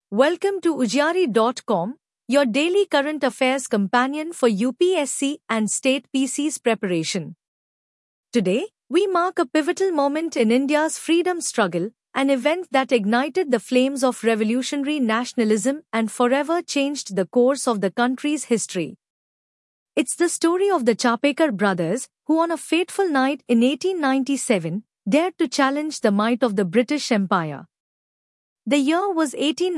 Welcome to Ujjari.com, your daily current affairs companion for UPSC and state PC's preparation. Today, we mark a pivotal moment in India's freedom struggle, an event that ignited the flames of revolutionary nationalism and forever changed the course of the country's history. It's the story of the Chapekar brothers, who on a fateful night in 1897 dared to challenge the might of the British Empire. The year was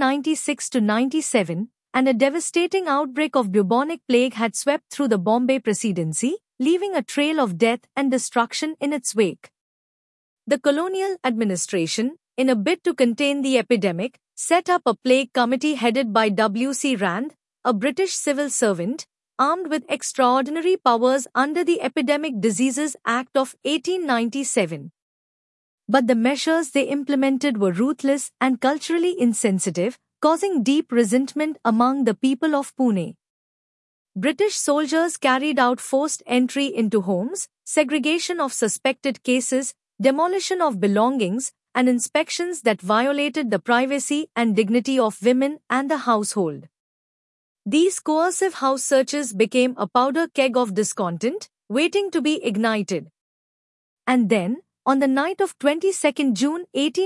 1896-97, and a devastating outbreak of bubonic plague had swept through the Bombay Presidency, leaving a trail of death and destruction in its wake. The colonial administration, in a bid to contain the epidemic, set up a plague committee headed by W.C. Rand, a British civil servant, armed with extraordinary powers under the Epidemic Diseases Act of 1897. But the measures they implemented were ruthless and culturally insensitive, causing deep resentment among the people of Pune. British soldiers carried out forced entry into homes, segregation of suspected cases, demolition of belongings, and inspections that violated the privacy and dignity of women and the household. These coercive house searches became a powder keg of discontent, waiting to be ignited. And then, on the night of 22nd June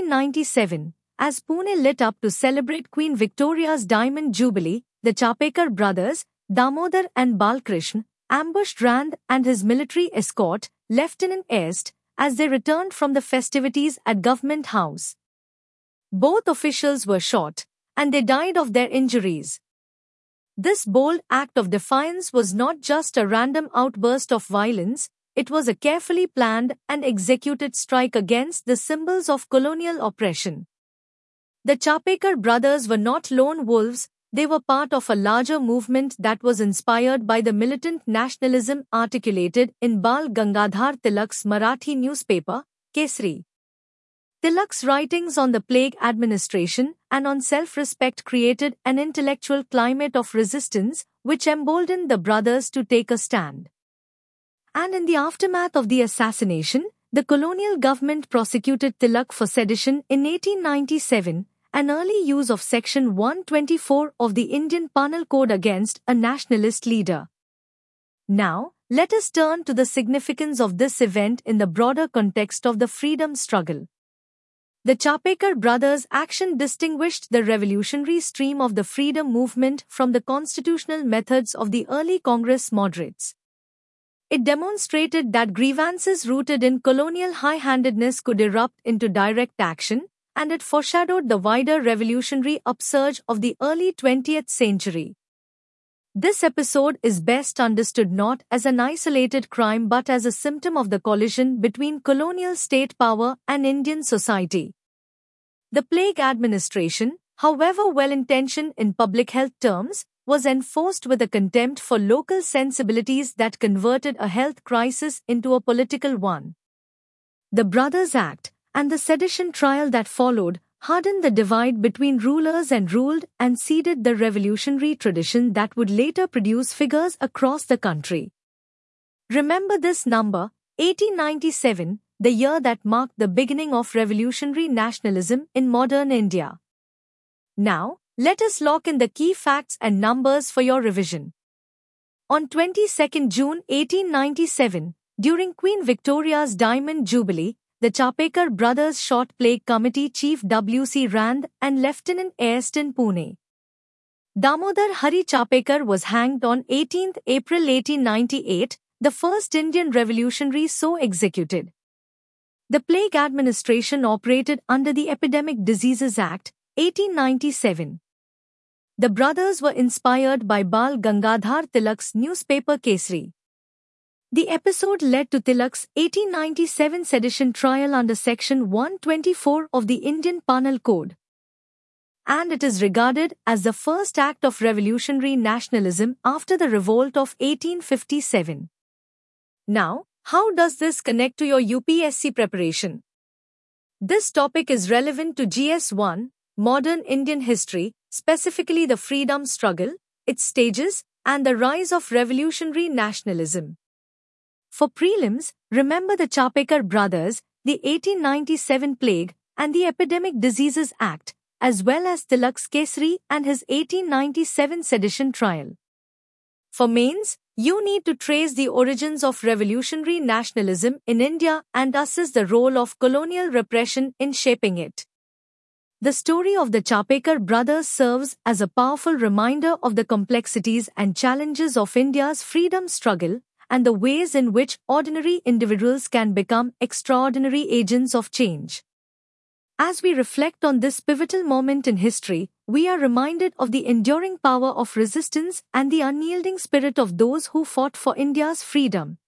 1897, as Pune lit up to celebrate Queen Victoria's Diamond Jubilee, the Chapekar brothers, Damodar and Balkrishna, ambushed Rand and his military escort, Lieutenant Est, as they returned from the festivities at Government House. Both officials were shot, and they died of their injuries. This bold act of defiance was not just a random outburst of violence, it was a carefully planned and executed strike against the symbols of colonial oppression. The Chapekar brothers were not lone wolves, they were part of a larger movement that was inspired by the militant nationalism articulated in Bal Gangadhar Tilak's Marathi newspaper, Kesari. Tilak's writings on the plague administration and on self-respect created an intellectual climate of resistance which emboldened the brothers to take a stand. And in the aftermath of the assassination, the colonial government prosecuted Tilak for sedition in 1897, an early use of Section 124 of the Indian Penal Code against a nationalist leader. Now, let us turn to the significance of this event in the broader context of the freedom struggle. The Chapekar brothers' action distinguished the revolutionary stream of the freedom movement from the constitutional methods of the early Congress moderates. It demonstrated that grievances rooted in colonial high-handedness could erupt into direct action, and it foreshadowed the wider revolutionary upsurge of the early 20th century. This episode is best understood not as an isolated crime but as a symptom of the collision between colonial state power and Indian society. The plague administration, however well-intentioned in public health terms, was enforced with a contempt for local sensibilities that converted a health crisis into a political one. The Brothers' Act and the sedition trial that followed hardened the divide between rulers and ruled and seeded the revolutionary tradition that would later produce figures across the country. Remember this number, 1897, the year that marked the beginning of revolutionary nationalism in modern India. Now, let us lock in the key facts and numbers for your revision. On 22nd June 1897, during Queen Victoria's Diamond Jubilee, the Chapekar brothers shot Plague Committee Chief W.C. Rand and Lieutenant Est in Pune. Damodar Hari Chapekar was hanged on 18th April 1898, the first Indian revolutionary so executed. The plague administration operated under the Epidemic Diseases Act, 1897. The brothers were inspired by Bal Gangadhar Tilak's newspaper Kesari. The episode led to Tilak's 1897 sedition trial under Section 124 of the Indian Penal Code. And it is regarded as the first act of revolutionary nationalism after the revolt of 1857. Now, how does this connect to your UPSC preparation? This topic is relevant to GS1, Modern Indian History, specifically the freedom struggle, its stages, and the rise of revolutionary nationalism. For prelims, remember the Chapekar brothers, the 1897 plague, and the Epidemic Diseases Act, as well as Tilak's Kesari and his 1897 sedition trial. For mains, you need to trace the origins of revolutionary nationalism in India and assess the role of colonial repression in shaping it. The story of the Chapekar brothers serves as a powerful reminder of the complexities and challenges of India's freedom struggle and the ways in which ordinary individuals can become extraordinary agents of change. As we reflect on this pivotal moment in history, we are reminded of the enduring power of resistance and the unyielding spirit of those who fought for India's freedom.